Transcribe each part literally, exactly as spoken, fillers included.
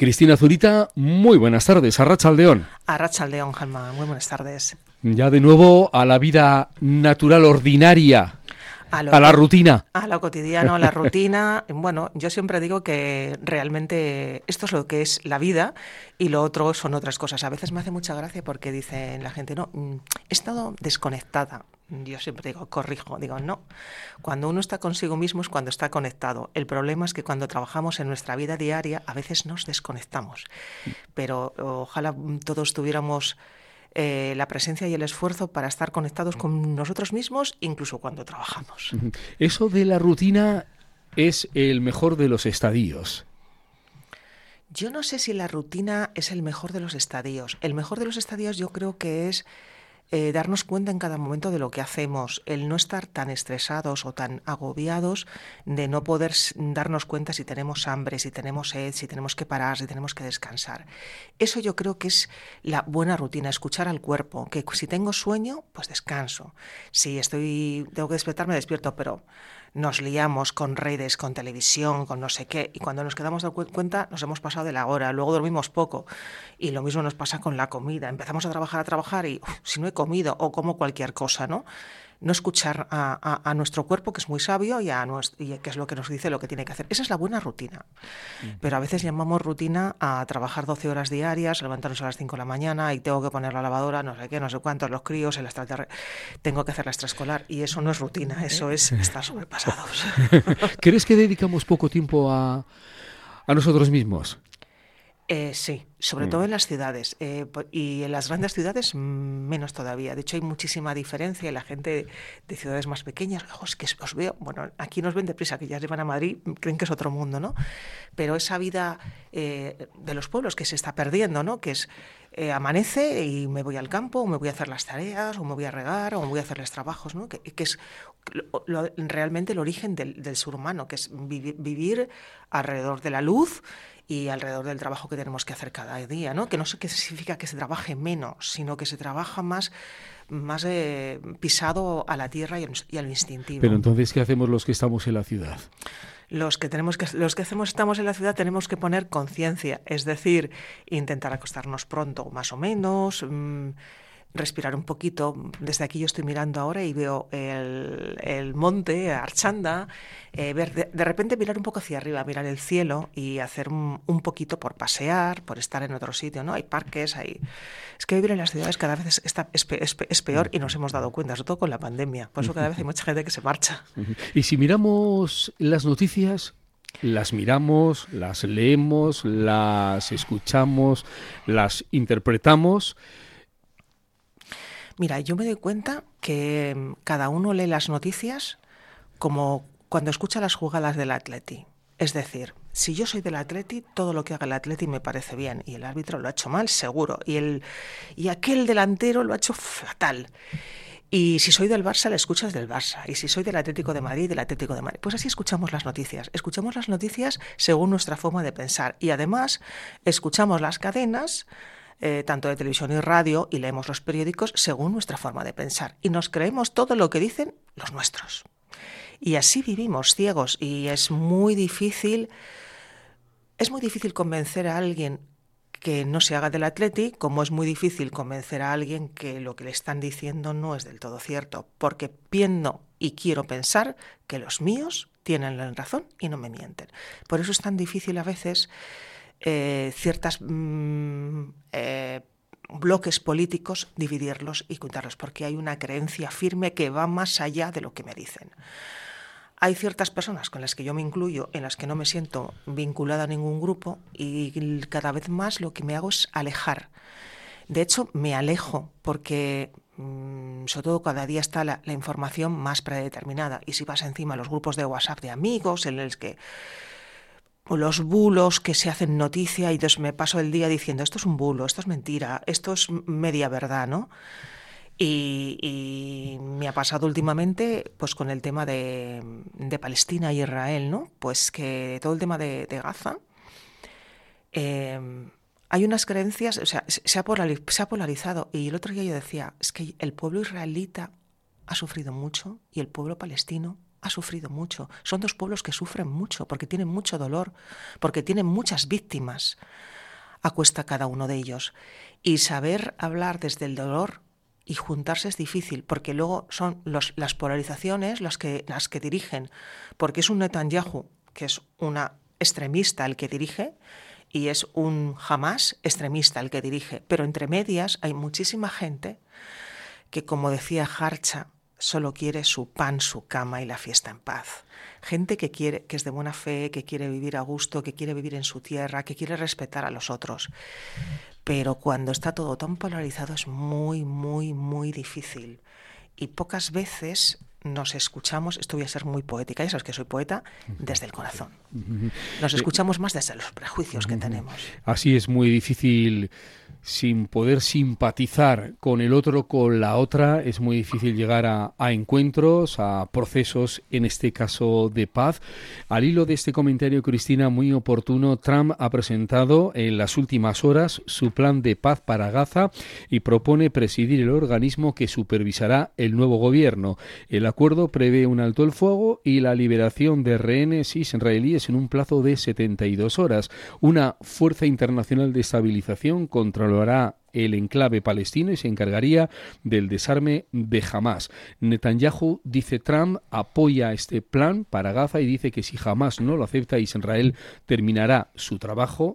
Cristina Zurita, muy buenas tardes. Arratsaldeon. Arratsaldeon, Jalma. Muy buenas tardes. Ya de nuevo a la vida natural ordinaria. A, lo, a la rutina. A lo cotidiano, a la rutina. Bueno, yo siempre digo que realmente esto es lo que es la vida y lo otro son otras cosas. A veces me hace mucha gracia porque dicen la gente, no, he estado desconectada. Yo siempre digo, corrijo, digo, no. Cuando uno está consigo mismo es cuando está conectado. El problema es que cuando trabajamos en nuestra vida diaria a veces nos desconectamos. Pero ojalá todos tuviéramos Eh, la presencia y el esfuerzo para estar conectados con nosotros mismos, incluso cuando trabajamos. Eso de la rutina es el mejor de los estadios. Yo no sé si la rutina es el mejor de los estadios. El mejor de los estadios yo creo que es eh, darnos cuenta en cada momento de lo que hacemos, el no estar tan estresados o tan agobiados de no poder darnos cuenta si tenemos hambre, si tenemos sed, si tenemos que parar, si tenemos que descansar. Eso yo creo que es la buena rutina, escuchar al cuerpo, que si tengo sueño, pues descanso. Si estoy, tengo que despertarme, despierto, pero nos liamos con redes, con televisión, con no sé qué, y cuando nos quedamos de cuenta nos hemos pasado de la hora, luego dormimos poco, y lo mismo nos pasa con la comida, empezamos a trabajar, a trabajar, y uf, si no he comido, o como cualquier cosa, ¿no? No escuchar a, a, a nuestro cuerpo, que es muy sabio, y, a nuestro, y que es lo que nos dice lo que tiene que hacer. Esa es la buena rutina. Pero a veces llamamos rutina a trabajar doce horas diarias, levantarnos a las cinco de la mañana y tengo que poner la lavadora, no sé qué, no sé cuántos, los críos, el extraterre... tengo que hacer la extraescolar. Y eso no es rutina, eso es estar sobrepasados. ¿Crees que dedicamos poco tiempo a, a nosotros mismos? Eh, sí, sobre mm. todo en las ciudades eh, y en las grandes ciudades menos todavía. De hecho hay muchísima diferencia y la gente de ciudades más pequeñas, oh, es que os veo, bueno, aquí nos ven deprisa, que ya se van a Madrid, creen que es otro mundo, ¿no? Pero esa vida eh, de los pueblos que se está perdiendo, ¿no? Que es eh, amanece y me voy al campo, o me voy a hacer las tareas, o me voy a regar, o me voy a hacerles trabajos, ¿no? Que, que es lo, lo, realmente el origen del, del ser humano, que es vivir, vivir alrededor de la luz y alrededor del trabajo que tenemos que hacer cada día, ¿no? Que no sé qué significa que se trabaje menos, sino que se trabaja más, más eh, pisado a la tierra y, y a lo instintivo. Pero entonces, ¿qué hacemos los que estamos en la ciudad? Los que tenemos que los que hacemos estamos en la ciudad tenemos que poner conciencia, es decir, intentar acostarnos pronto, más o menos. Mmm, respirar un poquito. Desde aquí yo estoy mirando ahora y veo el, el monte, Archanda, eh, ver de, de repente mirar un poco hacia arriba, mirar el cielo y hacer un, un poquito por pasear, por estar en otro sitio, ¿no? Hay parques, hay... Es que vivir en las ciudades cada vez está, es, es, es peor y nos hemos dado cuenta, sobre todo con la pandemia. Por eso cada vez hay mucha gente que se marcha. Y si miramos las noticias, las miramos, las leemos, las escuchamos, las interpretamos. Mira, yo me doy cuenta que cada uno lee las noticias como cuando escucha las jugadas del Atleti. Es decir, si yo soy del Atleti, todo lo que haga el Atleti me parece bien. Y el árbitro lo ha hecho mal, seguro. Y, el, y aquel delantero lo ha hecho fatal. Y si soy del Barça, la escuchas del Barça. Y si soy del Atlético de Madrid, del Atlético de Madrid. Pues así escuchamos las noticias. Escuchamos las noticias según nuestra forma de pensar. Y además, escuchamos las cadenas... Eh, tanto de televisión y radio, y leemos los periódicos según nuestra forma de pensar. Y nos creemos todo lo que dicen los nuestros. Y así vivimos ciegos, y es muy difícil, es muy difícil convencer a alguien que no se haga del Atleti, como es muy difícil convencer a alguien que lo que le están diciendo no es del todo cierto, porque pienso y quiero pensar que los míos tienen la razón y no me mienten. Por eso es tan difícil a veces Eh, ciertas mmm, eh, bloques políticos, dividirlos y juntarlos, porque hay una creencia firme que va más allá de lo que me dicen. Hay ciertas personas con las que yo me incluyo, en las que no me siento vinculada a ningún grupo, y cada vez más lo que me hago es alejar. De hecho, me alejo porque, mmm, sobre todo, cada día está la, la información más predeterminada, y si vas encima a los grupos de WhatsApp de amigos en los que los bulos que se hacen noticia, y entonces me paso el día diciendo esto es un bulo, esto es mentira, esto es media verdad, ¿no? Y, y me ha pasado últimamente pues con el tema de, de Palestina y Israel, ¿no? Pues que todo el tema de, de Gaza, eh, hay unas creencias, o sea, se ha, polariz- se ha polarizado, y el otro día yo decía, es que el pueblo israelita ha sufrido mucho y el pueblo palestino ha sufrido mucho. Son dos pueblos que sufren mucho, porque tienen mucho dolor, porque tienen muchas víctimas a cuesta cada uno de ellos. Y saber hablar desde el dolor y juntarse es difícil, porque luego son los, las polarizaciones las que, las que dirigen, porque es un Netanyahu, que es una extremista el que dirige, y es un Hamás extremista el que dirige. Pero entre medias hay muchísima gente que, como decía Harcha, solo quiere su pan, su cama y la fiesta en paz. Gente que quiere, que es de buena fe, que quiere vivir a gusto, que quiere vivir en su tierra, que quiere respetar a los otros. Pero cuando está todo tan polarizado es muy, muy, muy difícil. Y pocas veces nos escuchamos, esto voy a ser muy poética, ya sabes que soy poeta, desde el corazón. Nos escuchamos más desde los prejuicios que tenemos. Así es, muy difícil. Sin poder simpatizar con el otro, con la otra, es muy difícil llegar a, a encuentros, a procesos, en este caso de paz. Al hilo de este comentario, Cristina, muy oportuno, Trump ha presentado en las últimas horas su plan de paz para Gaza y propone presidir el organismo que supervisará el nuevo gobierno. El acuerdo prevé un alto el fuego y la liberación de rehenes israelíes en un plazo de setenta y dos horas. Una fuerza internacional de estabilización contra hará el enclave palestino y se encargaría del desarme de Hamás. Netanyahu, dice Trump, apoya este plan para Gaza y dice que si Hamás no lo acepta, Israel terminará su trabajo.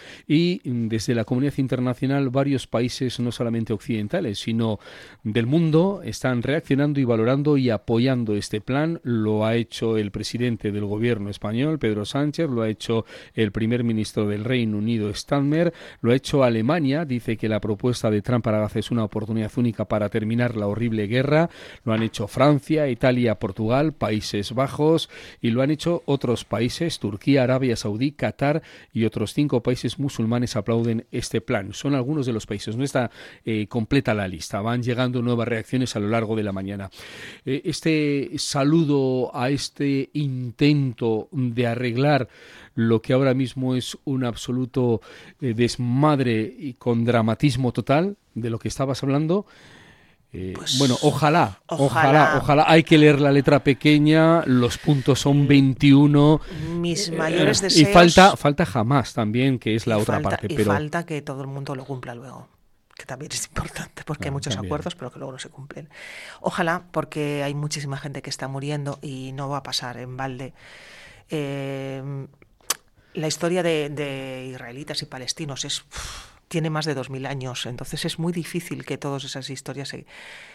Y desde la comunidad internacional varios países, no solamente occidentales, sino del mundo, están reaccionando y valorando y apoyando este plan. Lo ha hecho el presidente del gobierno español, Pedro Sánchez, lo ha hecho el primer ministro del Reino Unido, Starmer, lo ha hecho Alemania, dice que la propuesta de Trump para Gaza es una oportunidad única para terminar la horrible guerra, lo han hecho Francia, Italia, Portugal, Países Bajos y lo han hecho otros países, Turquía, Arabia Saudí, Qatar y otros cinco países musulmanes aplauden este plan. Son algunos de los países, no está eh, completa la lista, van llegando nuevas reacciones a lo largo de la mañana. Eh, este saludo a este intento de arreglar lo que ahora mismo es un absoluto eh, desmadre y con dramatismo total de lo que estabas hablando. Eh, pues, bueno, ojalá, ojalá, ojalá, ojalá. Hay que leer la letra pequeña, los puntos son veintiuno. Mis mayores eh, deseos. Y falta, falta Hamás también, que es la otra falta, parte. Y pero... falta que todo el mundo lo cumpla luego, que también es importante, porque ah, hay muchos también. acuerdos, pero que luego no se cumplen. Ojalá, porque hay muchísima gente que está muriendo y no va a pasar en balde. Eh, la historia de, de israelitas y palestinos es... Uff, tiene más de dos mil años, entonces es muy difícil que todas esas historias se,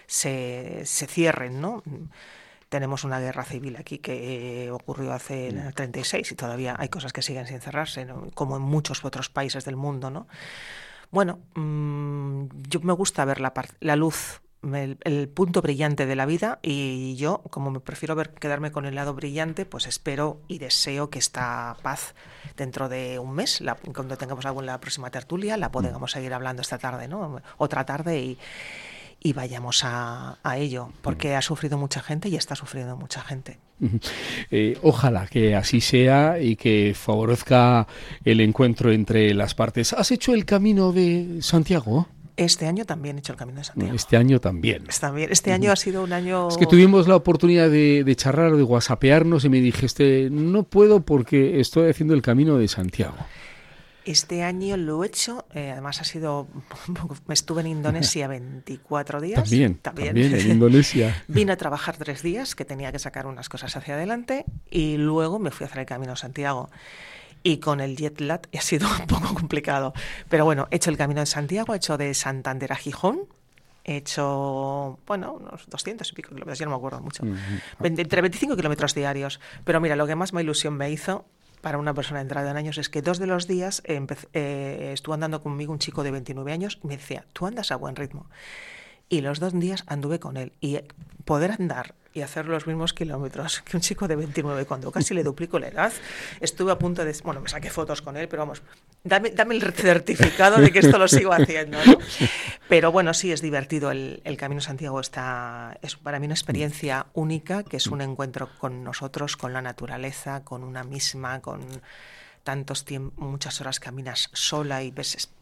se, se cierren, ¿no? Tenemos una guerra civil aquí que eh, ocurrió hace en el treinta y seis y todavía hay cosas que siguen sin cerrarse, ¿no? Como en muchos otros países del mundo, ¿no? Bueno, mmm, yo me gusta ver la, la luz, el, el punto brillante de la vida y yo, como me prefiero ver quedarme con el lado brillante, pues espero y deseo que esta paz dentro de un mes, la, cuando tengamos algo en la próxima tertulia, la podamos seguir hablando esta tarde, ¿no? Otra tarde y, y vayamos a, a ello, porque ha sufrido mucha gente y está sufriendo mucha gente. Eh, ojalá que así sea y que favorezca el encuentro entre las partes. ¿Has hecho el Camino de Santiago? Este año también he hecho el Camino de Santiago. Este año también. Este, este año uh-huh. ha sido un año... Es que tuvimos la oportunidad de, de charlar, de whatsappearnos y me dijiste, no puedo porque estoy haciendo el Camino de Santiago. Este año lo he hecho, eh, además ha sido, estuve en Indonesia veinticuatro días. También, también, también en Indonesia. Vine a trabajar tres días, que tenía que sacar unas cosas hacia adelante, y luego me fui a hacer el Camino de Santiago. Y con el jet lag ha sido un poco complicado. Pero bueno, he hecho el Camino de Santiago, he hecho de Santander a Gijón, he hecho, bueno, unos doscientos y pico kilómetros, ya no me acuerdo mucho. Uh-huh. Entre veinticinco kilómetros diarios. Pero mira, lo que más me ilusión me hizo para una persona entrada en años es que dos de los días eh, empecé, eh, estuvo andando conmigo un chico de veintinueve años y me decía, tú andas a buen ritmo. Y los dos días anduve con él. Y poder andar y hacer los mismos kilómetros que un chico de veintinueve, cuando casi le duplico la edad, estuve a punto de... Bueno, me saqué fotos con él, pero vamos, dame, dame el certificado de que esto lo sigo haciendo, ¿no? Pero bueno, sí, es divertido. El, el Camino de Santiago está, es para mí una experiencia única, que es un encuentro con nosotros, con la naturaleza, con una misma, con tantos tiempos, muchas horas caminas sola y ves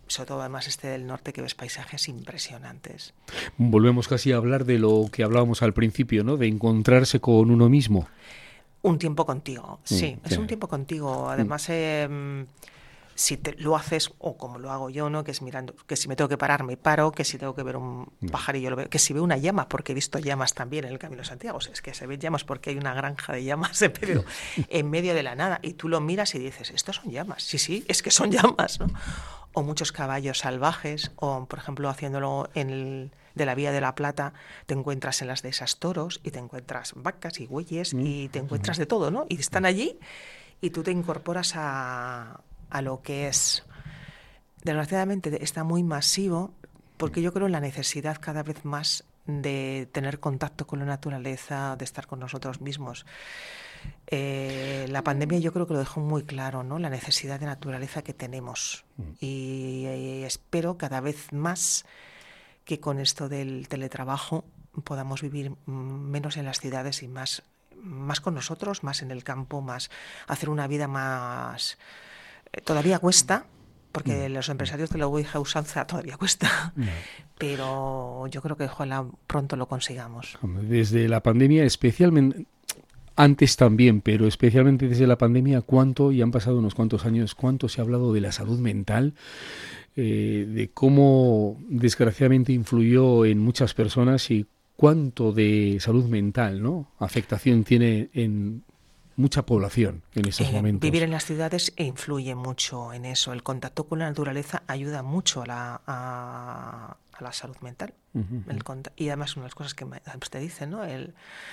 sobre todo además este del norte, que ves paisajes impresionantes. Volvemos casi a hablar de lo que hablábamos al principio, ¿no? De encontrarse con uno mismo. Un tiempo contigo, sí, Mm, es sí. un tiempo contigo. Además, eh, si te, lo haces, o como lo hago yo, ¿no? Que es mirando, que si me tengo que parar, me paro, que si tengo que ver un pajarillo, lo veo, que si veo una llama, porque he visto llamas también en el Camino de Santiago, o sea, es que se ven llamas porque hay una granja de llamas en medio, en medio de la nada, y tú lo miras y dices, estos son llamas, sí, sí, es que son llamas, ¿no? O muchos caballos salvajes, o por ejemplo, haciéndolo en el, de la Vía de la Plata, te encuentras en las dehesas toros, y te encuentras vacas y bueyes, mm. y te encuentras de todo, ¿no? Y están allí, y tú te incorporas a... a lo que es, desgraciadamente está muy masivo, porque yo creo en la necesidad cada vez más de tener contacto con la naturaleza, de estar con nosotros mismos. Eh, la pandemia yo creo que lo dejó muy claro, ¿no? La necesidad de naturaleza que tenemos, y, y espero cada vez más que con esto del teletrabajo podamos vivir menos en las ciudades y más, más con nosotros, más en el campo, más hacer una vida más... Todavía cuesta, porque mm. los empresarios de la vieja usanza todavía cuesta, mm. pero yo creo que ojalá pronto lo consigamos. Desde la pandemia, especialmente, antes también, pero especialmente desde la pandemia, ¿cuánto, y han pasado unos cuantos años, cuánto se ha hablado de la salud mental, eh, de cómo desgraciadamente influyó en muchas personas y cuánto de salud mental, ¿no?, afectación tiene en mucha población en estos eh, momentos? Vivir en las ciudades influye mucho en eso. El contacto con la naturaleza ayuda mucho a la, a, a la salud mental. Uh-huh. El cont- y además una de las cosas que me, te dicen, ¿no? El,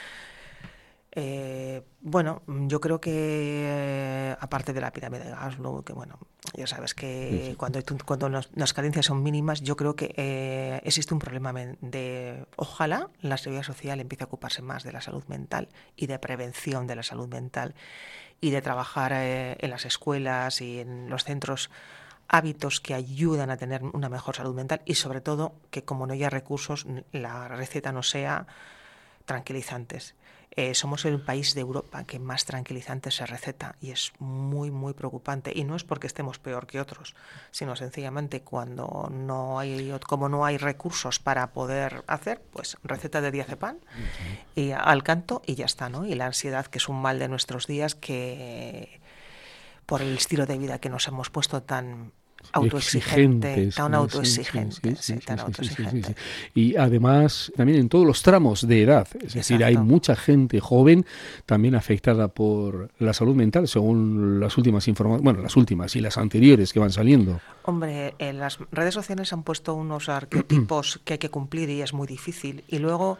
eh, bueno, yo creo que eh, aparte de la pirámide de Maslow, que bueno, ya sabes que sí, sí. cuando, cuando los, las carencias son mínimas, yo creo que eh, existe un problema de, ojalá la seguridad social empiece a ocuparse más de la salud mental y de prevención de la salud mental y de trabajar eh, en las escuelas y en los centros hábitos que ayudan a tener una mejor salud mental, y sobre todo que como no haya recursos, la receta no sea tranquilizantes. Eh, somos el país de Europa que más tranquilizantes se receta, y es muy, muy preocupante. Y no es porque estemos peor que otros, sino sencillamente cuando no hay, como no hay recursos para poder hacer, pues receta de diazepam uh-huh. y al canto y ya está, ¿no? Y la ansiedad, que es un mal de nuestros días, que por el estilo de vida que nos hemos puesto tan autoexigente, tan autoexigente, sí, sí, sí, tan autoexigente. Sí, sí, sí, sí. Y además también en todos los tramos de edad, es decir, Exacto. hay mucha gente joven también afectada por la salud mental, según las últimas informaciones, bueno, las últimas y las anteriores que van saliendo. Hombre, en las redes sociales han puesto unos arquetipos que hay que cumplir y es muy difícil. Y luego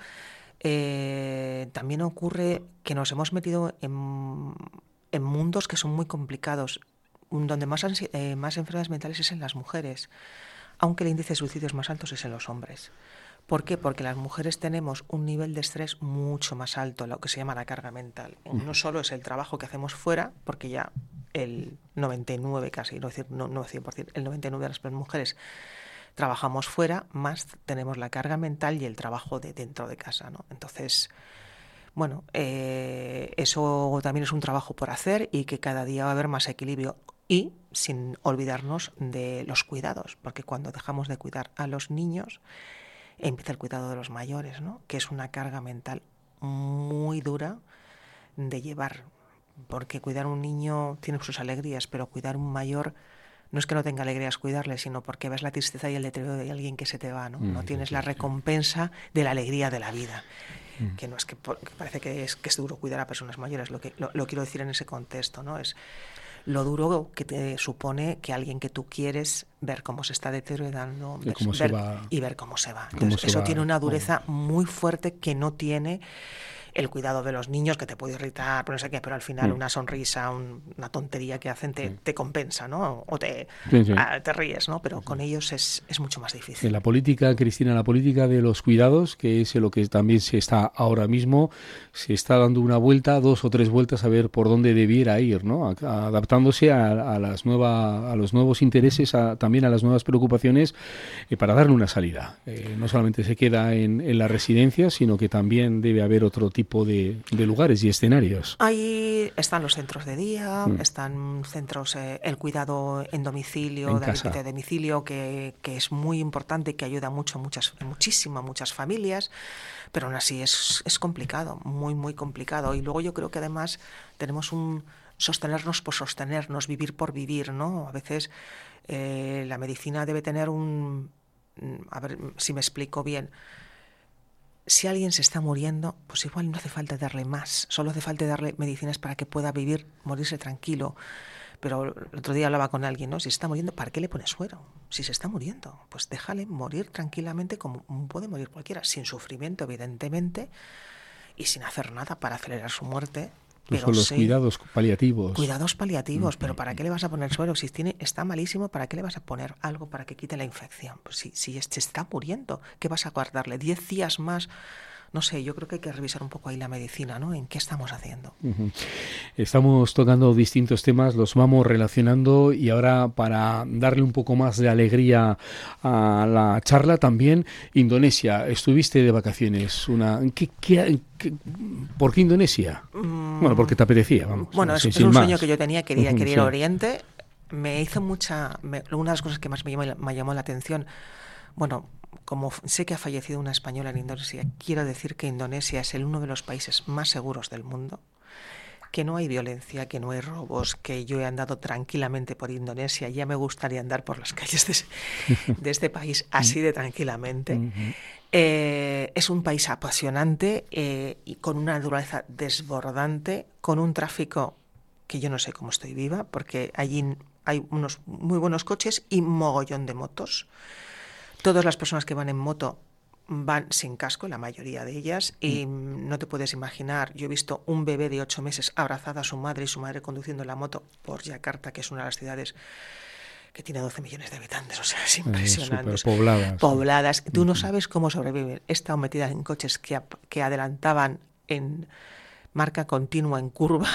eh, también ocurre que nos hemos metido en, en mundos que son muy complicados. Donde más, ansi- eh, más enfermedades mentales es en las mujeres, aunque el índice de suicidios más alto es en los hombres. ¿Por qué? Porque las mujeres tenemos un nivel de estrés mucho más alto, lo que se llama la carga mental. No solo es el trabajo que hacemos fuera, porque ya el noventa y nueve casi, no decir no, no cien por ciento, el noventa y nueve por ciento de las mujeres trabajamos fuera, más tenemos la carga mental y el trabajo de dentro de casa, ¿no? Entonces, bueno, eh, eso también es un trabajo por hacer, y que cada día va a haber más equilibrio. Y sin olvidarnos de los cuidados, porque cuando dejamos de cuidar a los niños, empieza el cuidado de los mayores, ¿no? Que es una carga mental muy dura de llevar, porque cuidar a un niño tiene sus alegrías, pero cuidar a un mayor no es que no tenga alegrías cuidarle, sino porque ves la tristeza y el deterioro de alguien que se te va, ¿no? No tienes la recompensa de la alegría de la vida. Que no es que, que parece que es, que es duro cuidar a personas mayores, lo que lo, lo quiero decir en ese contexto, ¿no? Es lo duro que te supone que alguien que tú quieres ver cómo se está deteriorando ver, cómo ver, se va, y ver cómo se va. Entonces, se eso va, tiene una dureza oh. muy fuerte que no tiene el cuidado de los niños, que te puede irritar, pero no sé qué, pero al final mm. una sonrisa, un, una tontería que hacen te, sí. te compensa, ¿no? O te, sí, sí. A, te ríes, ¿no? Pero sí. con ellos es, es mucho más difícil. En la política, Cristina, la política de los cuidados, que es lo que también se está ahora mismo, se está dando una vuelta, dos o tres vueltas a ver por dónde debiera ir, ¿no? A, a, adaptándose a, a, las nueva, a los nuevos intereses, a, también a las nuevas preocupaciones, eh, para darle una salida. Eh, no solamente se queda en, en la residencia, sino que también debe haber otro tipo tipo de, de lugares y escenarios? Ahí están los centros de día, Mm. están centros, eh, el cuidado en domicilio, En de casa. de domicilio, que, que es muy importante y que ayuda mucho, muchas, muchísimo a muchas familias, pero aún así es, es complicado, muy, muy complicado. Y luego yo creo que además tenemos un sostenernos por sostenernos, vivir por vivir, ¿no? A veces eh, la medicina debe tener un... A ver si me explico bien. Si alguien se está muriendo, pues igual no hace falta darle más, solo hace falta darle medicinas para que pueda vivir, morirse tranquilo. Pero el otro día hablaba con alguien, ¿no? Si se está muriendo, ¿para qué le pones suero? Si se está muriendo, pues déjale morir tranquilamente como puede morir cualquiera, sin sufrimiento, evidentemente, y sin hacer nada para acelerar su muerte. Pues Pero son los sí, cuidados paliativos. Cuidados paliativos, Mm, pero mm, ¿para mm. qué le vas a poner suero? Si tiene, está malísimo, ¿para qué le vas a poner algo para que quite la infección? Pues si, si se está muriendo, ¿qué vas a guardarle? ¿Diez días más? No sé, yo creo que hay que revisar un poco ahí la medicina, ¿no? ¿En qué estamos haciendo? Ujú. Estamos tocando distintos temas, los vamos relacionando y ahora para darle un poco más de alegría a la charla también, Indonesia. Estuviste de vacaciones. Una, ¿qué, qué, qué, ¿Por qué Indonesia? Mm, Bueno, porque te apetecía, vamos. Bueno, sin, es, es sin un más. sueño que yo tenía, quería, Ujú, quería ir sí. a Oriente. Me hizo mucha... Me, una de las cosas que más me llamó, me llamó la atención, bueno, como sé que ha fallecido una española en Indonesia, quiero decir que Indonesia es el uno de los países más seguros del mundo, que no hay violencia, que no hay robos, que yo he andado tranquilamente por Indonesia. Ya me gustaría andar por las calles de, de este país así de tranquilamente. Ujú. Eh, es un país apasionante eh, y con una naturaleza desbordante, con un tráfico que yo no sé cómo estoy viva, porque allí hay unos muy buenos coches y mogollón de motos. Todas las personas que van en moto van sin casco, la mayoría de ellas, y no te puedes imaginar, yo he visto un bebé de ocho meses abrazada a su madre y su madre conduciendo la moto por Yakarta, que es una de las ciudades que tiene doce millones de habitantes, o sea, es impresionante. Eh, superpobladas. Pobladas. Tú no sabes cómo sobreviven. He estado metida en coches que, que adelantaban en marca continua en curva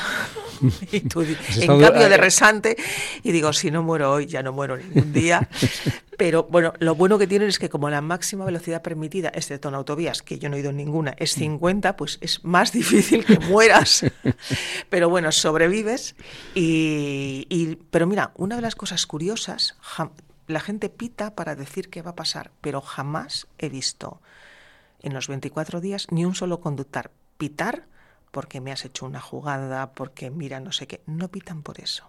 y tú, en estado, cambio de eh, resante, y digo, si no muero hoy, ya no muero ningún día. Pero bueno, lo bueno que tienen es que como la máxima velocidad permitida, excepto en autovías, que yo no he ido en ninguna, es cincuenta, pues es más difícil que mueras. Pero bueno, sobrevives. Y, y pero mira, una de las cosas curiosas, jam, la gente pita para decir qué va a pasar, pero jamás he visto en los veinticuatro días ni un solo conductor pitar porque me has hecho una jugada, porque mira, no sé qué. No pitan por eso.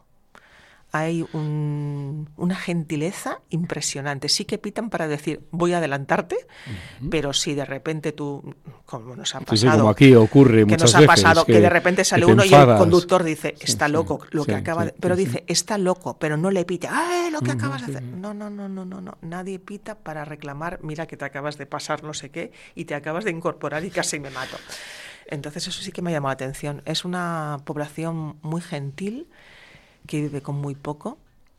Hay un, una gentileza impresionante. Sí que pitan para decir, voy a adelantarte, uh-huh. pero si de repente tú, como nos ha pasado, sí, sí, como aquí ocurre que muchas nos ha veces, pasado, que, que de repente sale uno enfadas. Y el conductor dice, está sí, loco, lo sí, que acaba sí, de, pero sí, dice, sí. está loco, pero no le pita, ¡ay, lo que uh-huh, acabas de hacer! No, no, no, no, no, no, nadie pita para reclamar, mira que te acabas de pasar no sé qué, y te acabas de incorporar y casi me mato. Entonces eso sí que me ha llamado la atención. Es una población muy gentil, que vive con muy poco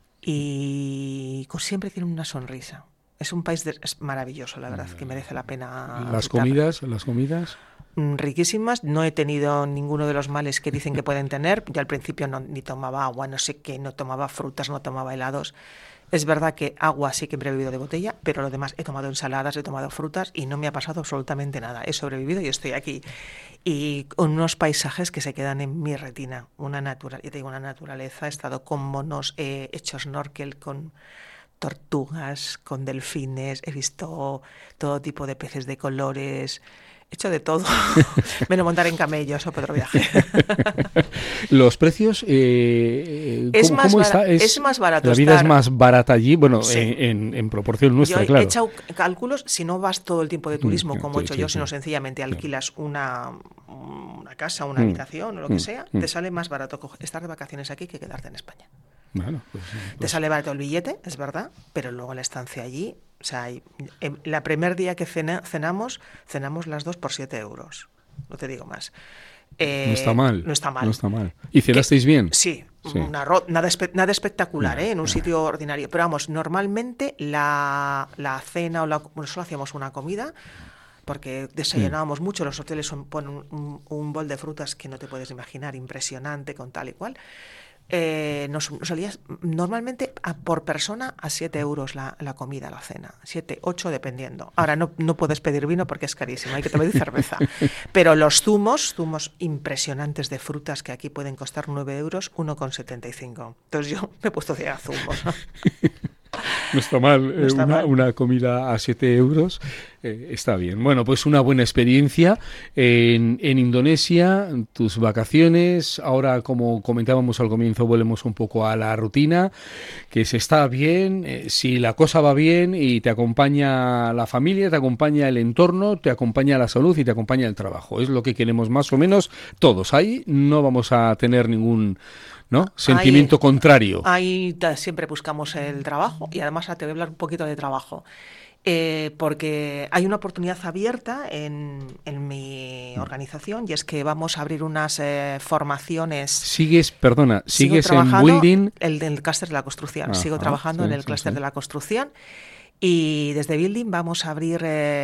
y siempre tiene una sonrisa. Es un país de, es maravilloso, la verdad, que merece la pena. Las visitar. comidas, las comidas. Riquísimas. No he tenido ninguno de los males que dicen que pueden tener. Yo al principio no, ni tomaba agua, no sé qué, no tomaba frutas, no tomaba helados. Es verdad que agua sí que he bebido de botella, pero lo demás he tomado ensaladas, he tomado frutas y no me ha pasado absolutamente nada. He sobrevivido y estoy aquí. Y con unos paisajes que se quedan en mi retina. Una natura, yo te digo, una naturaleza. He estado con monos, he hecho snorkel con tortugas, con delfines, he visto todo tipo de peces de colores. He hecho de todo, menos montar en camello, eso para otro viaje. Los precios, eh, es, ¿cómo, más ¿cómo bara- está? Es, es más barato. La vida estar... es más barata allí, bueno, sí. en, en, en proporción nuestra, yo claro. He echado cálculos, si no vas todo el tiempo de turismo, mm, como sí, he hecho sí, yo, sí. sino sencillamente alquilas una, una casa, una mm, habitación o lo que mm, sea, mm. te sale más barato estar de vacaciones aquí que quedarte en España. Bueno, pues, pues... Te sale barato el billete, es verdad, pero luego la estancia allí, o sea, hay, en, la primer día que cena, cenamos, cenamos las dos por siete euros. No te digo más. Eh, no está mal. No está mal. No está mal. ¿Y cenasteis bien? Sí, sí. Una ro- nada, espe- nada espectacular, nah, ¿eh? En un nah. sitio ordinario. Pero vamos, normalmente la, la cena o la... Bueno, solo hacíamos una comida porque desayunábamos sí. mucho. Los hoteles son, ponen un, un, un bol de frutas que no te puedes imaginar, impresionante, con tal y cual. Eh, nos, nos salía normalmente a, por persona a siete euros la, la comida, la cena. siete, ocho dependiendo. Ahora no, no puedes pedir vino porque es carísimo, hay que pedir cerveza. Pero los zumos, zumos impresionantes de frutas que aquí pueden costar nueve euros, uno con setenta y cinco. Entonces yo me he puesto a zumos, ¿no? No está mal, no está una, mal. una comida a siete euros, eh, está bien. Bueno, pues una buena experiencia en, en Indonesia, tus vacaciones. Ahora, como comentábamos al comienzo, volvemos un poco a la rutina, que se está bien, eh, si la cosa va bien y te acompaña la familia, te acompaña el entorno, te acompaña la salud y te acompaña el trabajo. Es lo que queremos más o menos todos. Ahí no vamos a tener ningún... ¿no? Sentimiento ahí, contrario. Ahí siempre buscamos el trabajo y además te voy a hablar un poquito de trabajo. Eh, porque hay una oportunidad abierta en, en mi organización y es que vamos a abrir unas eh, formaciones. Sigues, perdona, sigues en Building. Building. El del clúster de la construcción. Ajá, Sigo trabajando sí, en el sí, clúster sí. de la construcción. Y desde Building vamos a abrir,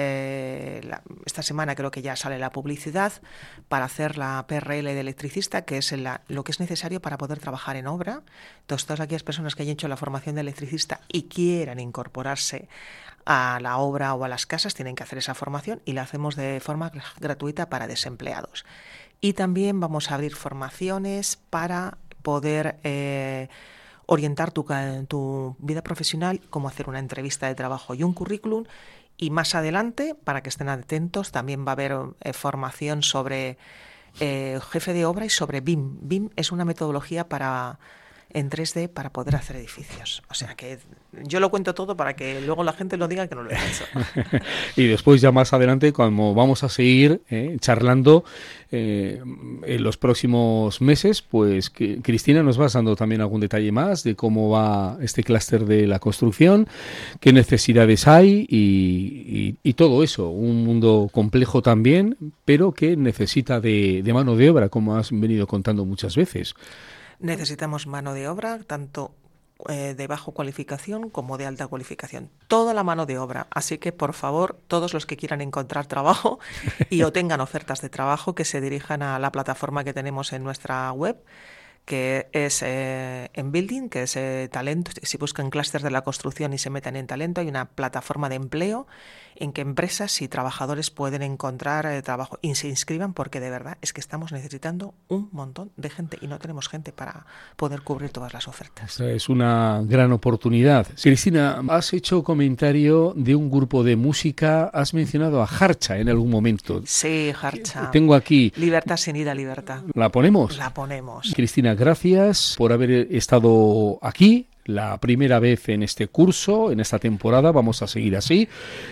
eh, la, esta semana creo que ya sale la publicidad, para hacer la P R L de electricista, que es la, lo que es necesario para poder trabajar en obra. Entonces, todas aquellas personas que hayan hecho la formación de electricista y quieran incorporarse a la obra o a las casas, tienen que hacer esa formación y la hacemos de forma gratuita para desempleados. Y también vamos a abrir formaciones para poder... Eh, orientar tu, tu vida profesional, cómo hacer una entrevista de trabajo y un currículum. Y más adelante, para que estén atentos, también va a haber eh, formación sobre eh, jefe de obra y sobre B I M. B I M es una metodología para en tres D para poder hacer edificios. O sea que yo lo cuento todo para que luego la gente lo diga que no lo he hecho. Y después ya más adelante, como vamos a seguir eh, charlando eh, en los próximos meses, pues que, Cristina, nos vas dando también algún detalle más de cómo va este clúster de la construcción, qué necesidades hay y, y, y todo eso. Un mundo complejo también, pero que necesita de, de mano de obra, como has venido contando muchas veces. Necesitamos mano de obra, tanto eh, de bajo cualificación como de alta cualificación. Toda la mano de obra. Así que, por favor, todos los que quieran encontrar trabajo y o tengan ofertas de trabajo, que se dirijan a la plataforma que tenemos en nuestra web, que es eh, en Building, que es eh, talento. Si buscan clúster de la construcción y se meten en talento, hay una plataforma de empleo en que empresas y trabajadores pueden encontrar eh, trabajo y se inscriban, porque de verdad es que estamos necesitando un montón de gente y no tenemos gente para poder cubrir todas las ofertas. Esta es una gran oportunidad. Cristina, has hecho comentario de un grupo de música, has mencionado a Jarcha en algún momento. Sí, Jarcha. Tengo aquí... Libertad sin ida, libertad. ¿La ponemos? La ponemos. Cristina, gracias por haber estado aquí. La primera vez en este curso, en esta temporada, vamos a seguir así.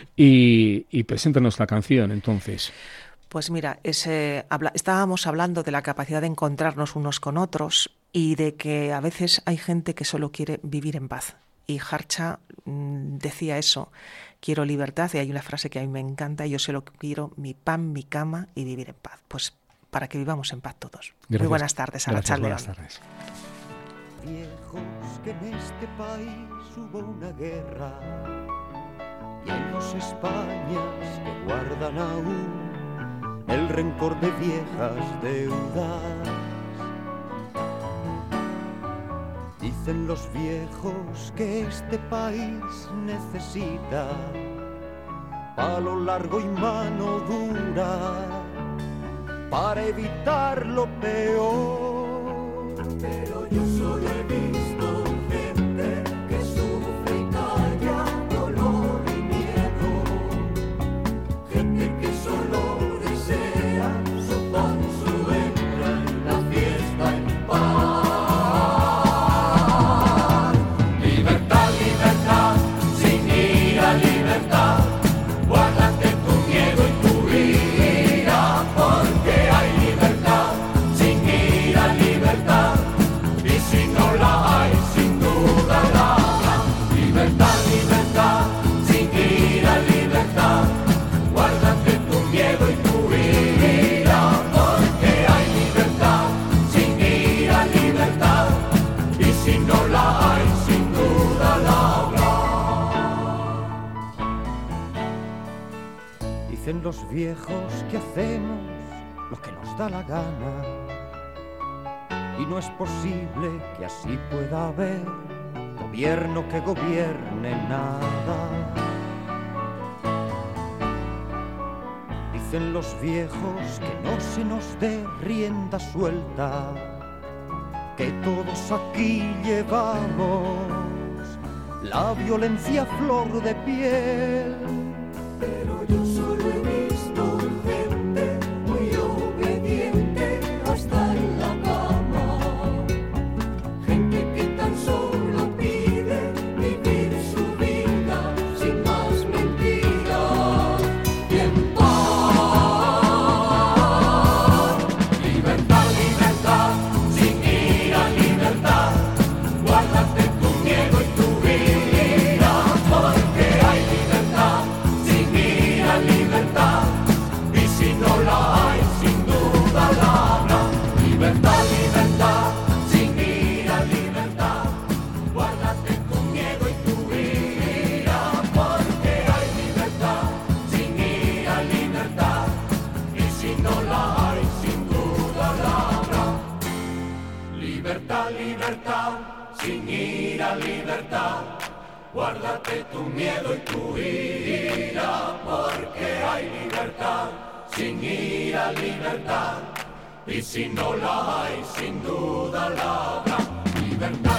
Y, y preséntanos la canción, entonces. Pues mira, ese, habla, estábamos hablando de la capacidad de encontrarnos unos con otros y de que a veces hay gente que solo quiere vivir en paz. Y Jarcha mmm, decía eso, quiero libertad, y hay una frase que a mí me encanta, yo solo quiero mi pan, mi cama y vivir en paz. Pues para que vivamos en paz todos. Gracias. Muy buenas tardes, Arrachal León. Buenas tardes. Viejos, que en este país hubo una guerra y hay dos Españas que guardan aún el rencor de viejas deudas. Dicen los viejos que este país necesita palo largo y mano dura para evitar lo peor. Pero yo solo he visto gente que sufre y calla dolor y miedo, gente que solo desea su pan, su hembra y la fiesta en paz. Libertad, libertad, sin ira, libertad, guárdate tu miedo y tu ira, porque hay libertad, sin ira, libertad. Si no la hay, sin duda la habrá. Libertad, libertad, sin ira, libertad. Guárdate tu miedo y tu ira, porque hay libertad, sin ira, libertad. Y si no la hay, sin duda la habrá. Dicen los viejos que hacemos lo que nos da la gana, y no es posible que así pueda haber gobierno que gobierne nada. Dicen los viejos que no se nos dé rienda suelta, que todos aquí llevamos la violencia a flor de piel. Pero yo solo he visto gente muy obediente hasta en la cama, gente que tan solo pide vivir su vida sin más mentiras y en paz. Libertad, libertad, sin ira, libertad, guárdate tu miedo y tu ira, porque hay libertad, sin ira, libertad, y si no la hay, sin duda la habrá. Libertad, libertad, sin ira, libertad, guárdate tu miedo y tu ira, porque hay libertad, sin ira, libertad, y si no la hay, sin duda la habrá. Libertad, libertad, sin ira, libertad, guárdate tu miedo y tu ira, porque hay libertad, sin ira, libertad, y si no la hay, sin duda la habrá. Libertad.